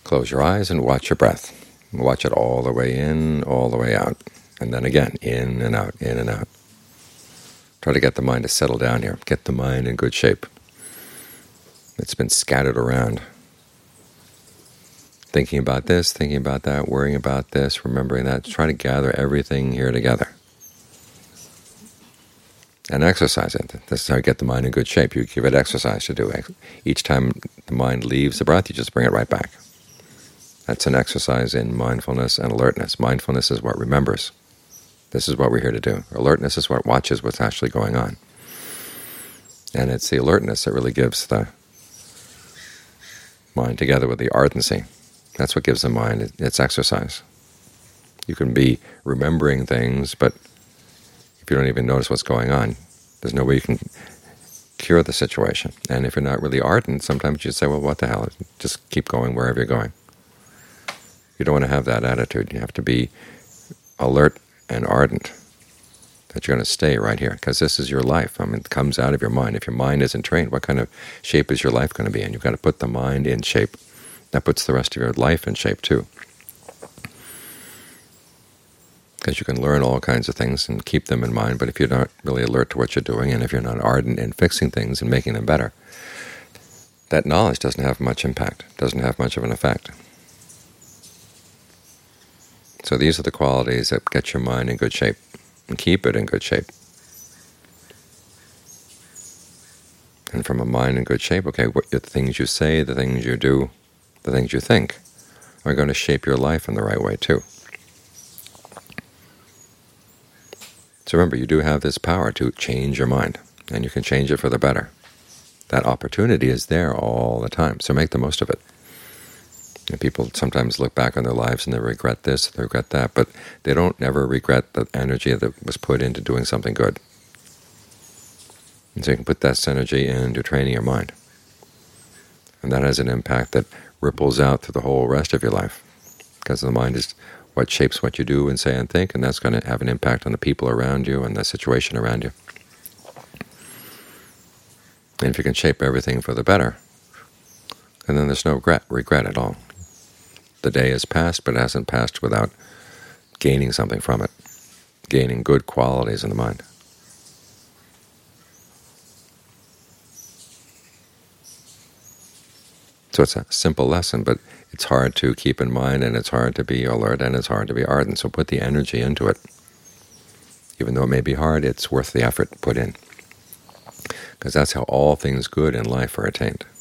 Close your eyes and watch your breath. Watch it all the way in, all the way out. And then again, in and out, in and out. Try to get the mind to settle down here. Get the mind in good shape. It's been scattered around. Thinking about this, thinking about that, worrying about this, remembering that. Try to gather everything here together. And exercise it. This is how you get the mind in good shape. You give it exercise to do. Each time the mind leaves the breath, you just bring it right back. That's an exercise in mindfulness and alertness. Mindfulness is what remembers. This is what we're here to do. Alertness is what watches what's actually going on. And it's the alertness that really gives the mind, together with the ardency. That's what gives the mind its exercise. You can be remembering things, but if you don't even notice what's going on, there's no way you can cure the situation. And if you're not really ardent, sometimes you say, well, what the hell, just keep going wherever you're going. You don't want to have that attitude. You have to be alert and ardent that you're going to stay right here, because this is your life. I mean, it comes out of your mind. If your mind isn't trained, what kind of shape is your life going to be in? You've got to put the mind in shape. That puts the rest of your life in shape too. Because you can learn all kinds of things and keep them in mind, but if you're not really alert to what you're doing, and if you're not ardent in fixing things and making them better, that knowledge doesn't have much impact, doesn't have much of an effect. So these are the qualities that get your mind in good shape and keep it in good shape. And from a mind in good shape, okay, what the things you say, the things you do, the things you think are going to shape your life in the right way too. So remember, you do have this power to change your mind, and you can change it for the better. That opportunity is there all the time, so make the most of it. And people sometimes look back on their lives and they regret this, they regret that, but they don't never regret the energy that was put into doing something good. And so you can put that energy into training your mind. And that has an impact that ripples out through the whole rest of your life, because the mind is what shapes what you do and say and think, and that's going to have an impact on the people around you and the situation around you. And if you can shape everything for the better, and then there's no regret at all. The day has passed, but it hasn't passed without gaining something from it, gaining good qualities in the mind. So it's a simple lesson, but it's hard to keep in mind, and it's hard to be alert, and it's hard to be ardent. So put the energy into it. Even though it may be hard, it's worth the effort put in, because that's how all things good in life are attained.